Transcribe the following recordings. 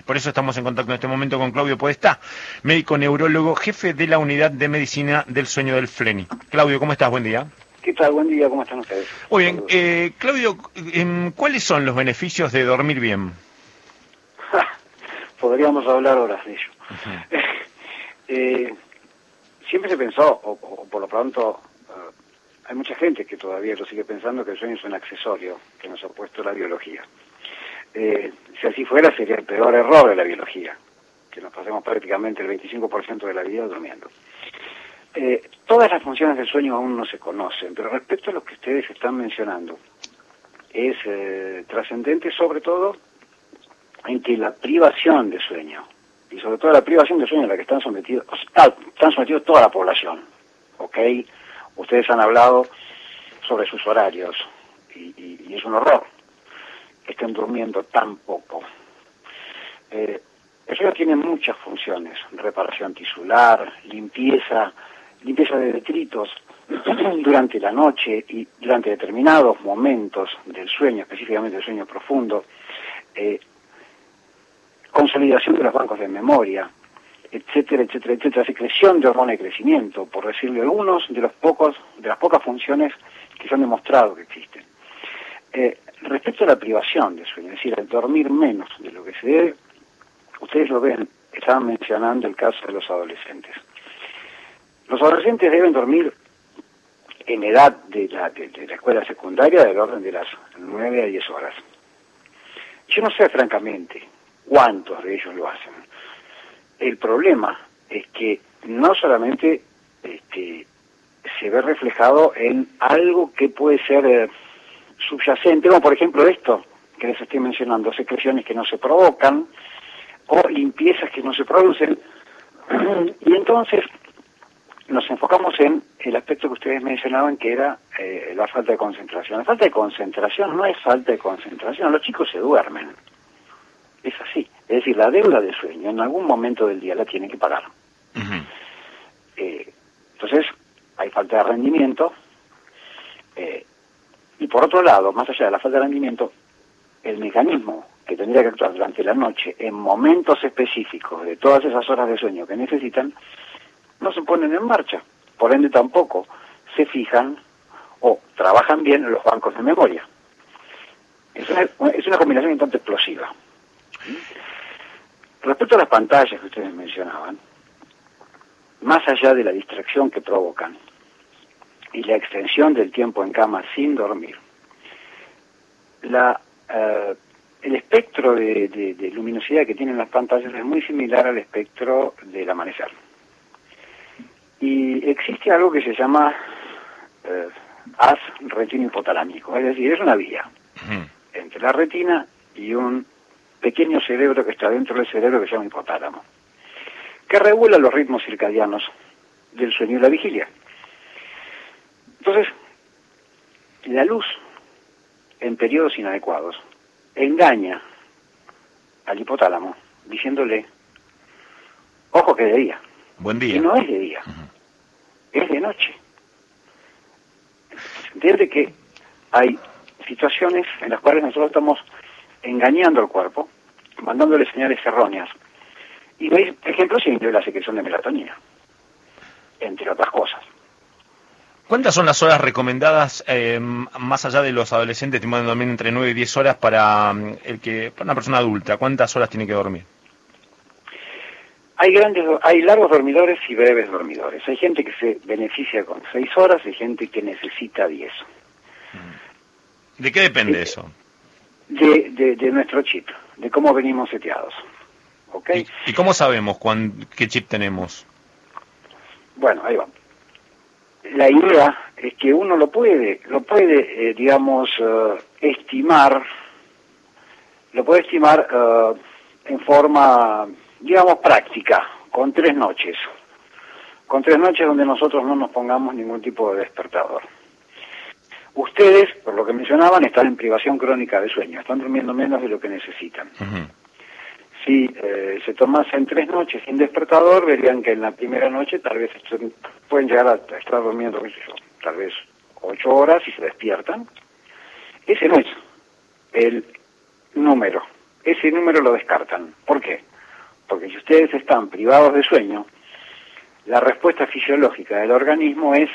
Por eso estamos en contacto en este momento con Claudio Podestá, médico neurólogo, jefe de la unidad de medicina del sueño del FLENI. Claudio, ¿cómo estás? Buen día. ¿Qué tal? Buen día, ¿cómo están ustedes? Muy bien. Claudio, ¿cuáles son los beneficios de dormir bien? Podríamos hablar horas de ello. Siempre se pensó, o por lo pronto, hay mucha gente que todavía lo sigue pensando, que el sueño es un accesorio que nos ha puesto la biología. Si así fuera, sería el peor error de la biología, que nos pasemos prácticamente el 25% de la vida durmiendo. Todas las funciones del sueño aún no se conocen, pero respecto a lo que ustedes están mencionando, es trascendente sobre todo en que la privación de sueño, y sobre todo la privación de sueño en la que están sometidos toda la población, ¿ok? Ustedes han hablado sobre sus horarios, y es un horror que estén durmiendo tan poco. El sueño tiene muchas funciones: reparación tisular, limpieza de detritos durante la noche y durante determinados momentos del sueño, específicamente el sueño profundo, consolidación de los bancos de memoria, etcétera, etcétera, etcétera, secreción de hormona de crecimiento, por decirle algunos de las pocas funciones que se han demostrado que existen. Respecto a la privación de sueño, es decir, el dormir menos de lo que se debe, ustedes lo ven, estaban mencionando el caso de los adolescentes. Los adolescentes deben dormir en edad de la escuela secundaria del orden de las 9 a 10 horas. Yo no sé francamente cuántos de ellos lo hacen. El problema es que no solamente se ve reflejado en algo que puede ser subyacente, como por ejemplo esto que les estoy mencionando, secreciones que no se provocan o limpiezas que no se producen, y entonces nos enfocamos en el aspecto que ustedes mencionaban, que era la falta de concentración. La falta de concentración no es falta de concentración, los chicos se duermen. Es así. Es decir, la deuda de sueño en algún momento del día la tienen que pagar. Entonces, hay falta de rendimiento. Y por otro lado, más allá de la falta de rendimiento, el mecanismo que tendría que actuar durante la noche en momentos específicos de todas esas horas de sueño que necesitan, no se ponen en marcha. Por ende, tampoco se fijan o trabajan bien en los bancos de memoria. Es una combinación un tanto explosiva. Respecto a las pantallas que ustedes mencionaban, más allá de la distracción que provocan y la extensión del tiempo en cama sin dormir, el espectro de luminosidad que tienen las pantallas es muy similar al espectro del amanecer. Y existe algo que se llama haz retino hipotalámico, es decir, es una vía entre la retina y un pequeño cerebro que está dentro del cerebro que se llama hipotálamo, que regula los ritmos circadianos del sueño y la vigilia. Entonces, la luz en periodos inadecuados engaña al hipotálamo diciéndole, ojo que de día. Buen día. Y no es de día, es de noche. Se entiende que hay situaciones en las cuales nosotros estamos engañando al cuerpo, mandándole señales erróneas. Y veis, por ejemplo, se incluye la secreción de melatonina, entre otras cosas. ¿Cuántas son las horas recomendadas, más allá de los adolescentes, que pueden dormir entre 9 y 10 horas para una persona adulta? ¿Cuántas horas tiene que dormir? Hay largos dormidores y breves dormidores. Hay gente que se beneficia con 6 horas, hay gente que necesita 10. ¿De qué depende eso? De nuestro chip, de cómo venimos seteados. ¿Okay? ¿Y cómo sabemos qué chip tenemos? Bueno, ahí va. La idea es que uno lo puede estimar en forma, digamos, práctica, con 3 noches. Con 3 noches donde nosotros no nos pongamos ningún tipo de despertador. Ustedes, por lo que mencionaban, están en privación crónica de sueño, están durmiendo menos de lo que necesitan. Si se tomasen 3 noches sin despertador, verían que en la primera noche tal vez pueden llegar a estar durmiendo, qué sé yo, tal vez 8 horas y se despiertan. Ese no es el número ese número lo descartan. ¿Por qué? Porque si ustedes están privados de sueño, la respuesta fisiológica del organismo es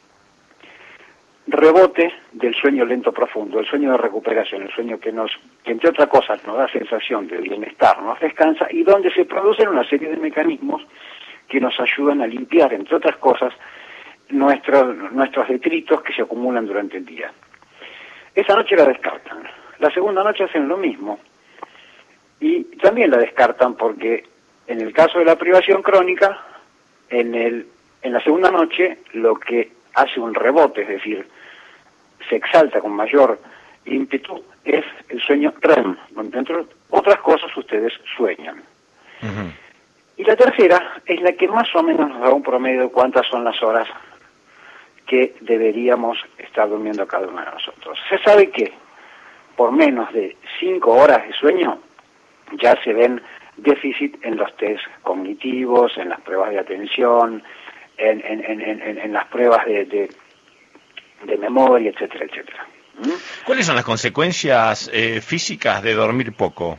rebote del sueño lento profundo, el sueño de recuperación, el sueño que entre otras cosas nos da sensación de bienestar, nos descansa, y donde se producen una serie de mecanismos que nos ayudan a limpiar, entre otras cosas, nuestros detritos que se acumulan durante el día. Esa noche la descartan. La segunda noche hacen lo mismo. Y también la descartan porque en el caso de la privación crónica, en la segunda noche lo que hace un rebote, es decir, se exalta con mayor ímpetu, es el sueño REM, donde entre otras cosas ustedes sueñan. Ujú. Y la tercera es la que más o menos nos da un promedio de cuántas son las horas que deberíamos estar durmiendo cada uno de nosotros. Se sabe que por menos de 5 horas de sueño ya se ven déficit en los test cognitivos, en las pruebas de atención, en las pruebas de memoria, etcétera, etcétera. ¿Cuáles son las consecuencias físicas de dormir poco?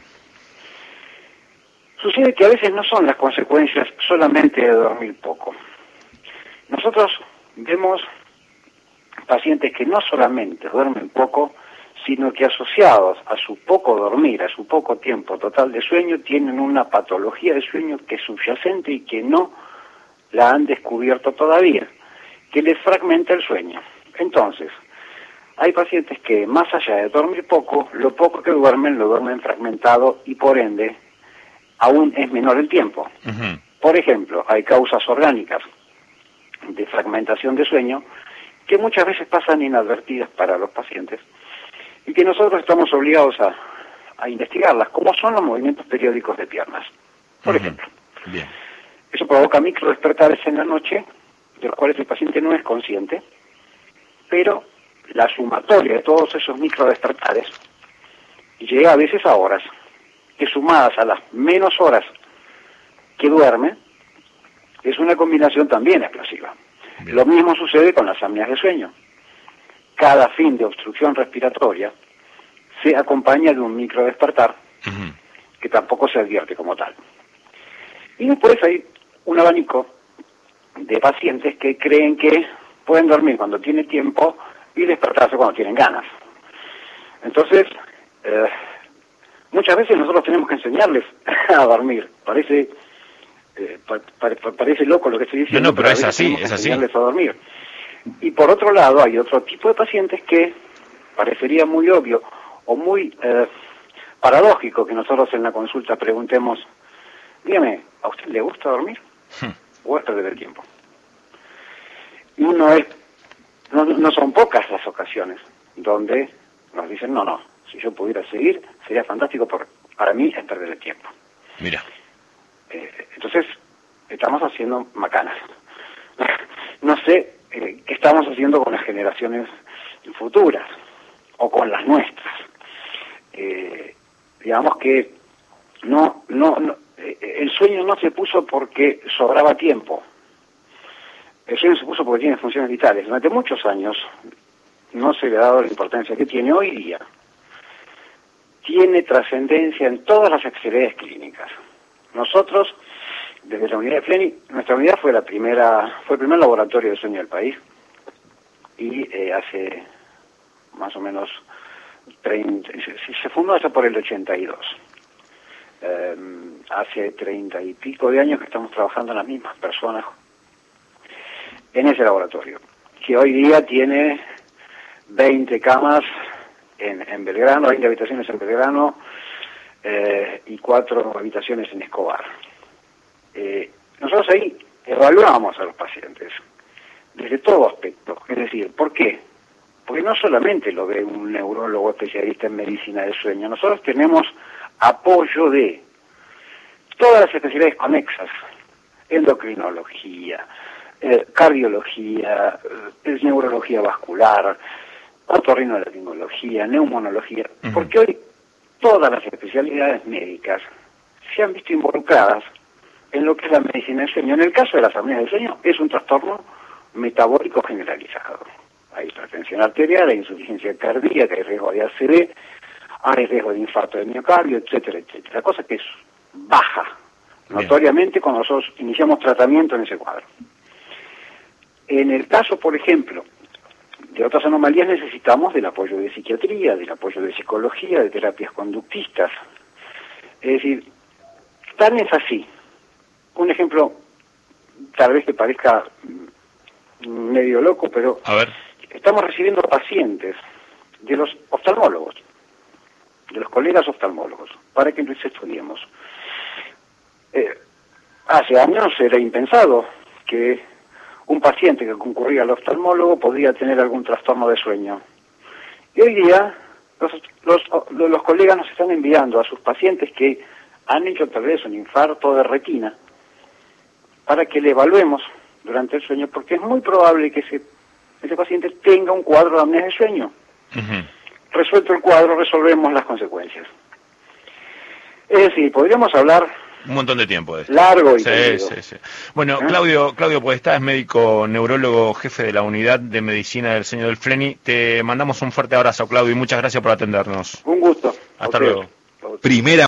Sucede que a veces no son las consecuencias solamente de dormir poco. Nosotros vemos pacientes que no solamente duermen poco, sino que asociados a su poco dormir, a su poco tiempo total de sueño, tienen una patología de sueño que es subyacente y que no la han descubierto todavía, que les fragmenta el sueño. Entonces, hay pacientes que más allá de dormir poco, lo poco que duermen lo duermen fragmentado y por ende aún es menor el tiempo. Uh-huh. Por ejemplo, hay causas orgánicas de fragmentación de sueño que muchas veces pasan inadvertidas para los pacientes y que nosotros estamos obligados a investigarlas, como son los movimientos periódicos de piernas, por ejemplo. Bien. Eso provoca microdespertares en la noche, de los cuales el paciente no es consciente, pero la sumatoria de todos esos microdespertares llega a veces a horas, que sumadas a las menos horas que duerme, es una combinación también explosiva. Bien. Lo mismo sucede con las apneas de sueño. Cada fin de obstrucción respiratoria se acompaña de un microdespertar que tampoco se advierte como tal. Y después hay un abanico de pacientes que creen que pueden dormir cuando tienen tiempo y despertarse cuando tienen ganas. Entonces, muchas veces nosotros tenemos que enseñarles a dormir. Parece loco lo que estoy diciendo. No, pero es así, es así. Enseñarles a dormir. Y por otro lado hay otro tipo de pacientes que parecería muy obvio o muy paradójico que nosotros en la consulta preguntemos, dígame, ¿a usted le gusta dormir? ¿O es perder el tiempo? Y no son pocas las ocasiones donde nos dicen, no, si yo pudiera seguir sería fantástico, para mí es perder el tiempo. Mira. Entonces, estamos haciendo macanas. No sé qué estamos haciendo con las generaciones futuras o con las nuestras. Digamos que el sueño no se puso porque sobraba tiempo. El sueño se puso porque tiene funciones vitales. Durante muchos años no se le ha dado la importancia que tiene hoy día. Tiene trascendencia en todas las actividades clínicas. Nosotros, desde la unidad de FLENI, nuestra unidad fue el primer laboratorio de sueño del país, y hace más o menos 30, se fundó allá por el 82. Hace 30 y pico de años que estamos trabajando las mismas personas en ese laboratorio, que hoy día tiene 20 camas en Belgrano, 20 habitaciones en Belgrano, y 4 habitaciones en Escobar. Nosotros ahí evaluamos a los pacientes desde todo aspecto. Es decir, ¿por qué? Porque no solamente lo ve un neurólogo especialista en medicina del sueño, nosotros tenemos apoyo de todas las especialidades conexas: endocrinología, cardiología, neurología vascular, otorrinolaringología, neumonología, porque hoy todas las especialidades médicas se han visto involucradas en lo que es la medicina del sueño. En el caso de las apneas del sueño, es un trastorno metabólico generalizado. Hay hipertensión arterial, hay insuficiencia cardíaca, hay riesgo de ACV, hay riesgo de infarto de miocardio, etcétera, etcétera. La cosa que es baja, notoriamente, cuando nosotros iniciamos tratamiento en ese cuadro. En el caso, por ejemplo, de otras anomalías necesitamos del apoyo de psiquiatría, del apoyo de psicología, de terapias conductistas. Es decir, tan es así. Un ejemplo, tal vez que parezca medio loco, pero A ver. estamos recibiendo pacientes de los oftalmólogos, de los colegas oftalmólogos, para que les estudiemos. Hace años era impensado que un paciente que concurría al oftalmólogo podría tener algún trastorno de sueño. Y hoy día los colegas nos están enviando a sus pacientes que han hecho tal vez un infarto de retina para que le evaluemos durante el sueño, porque es muy probable que ese paciente tenga un cuadro de apnea de sueño. Resuelto el cuadro, resolvemos las consecuencias. Es decir, podríamos hablar Un montón de tiempo de esto. largo y Sí, tendido. sí, sí. Bueno, Claudio Podestá es médico neurólogo, jefe de la unidad de medicina del Señor del Fleni. Te mandamos un fuerte abrazo, Claudio, y muchas gracias por atendernos. Un gusto. Hasta A ustedes. luego. Primera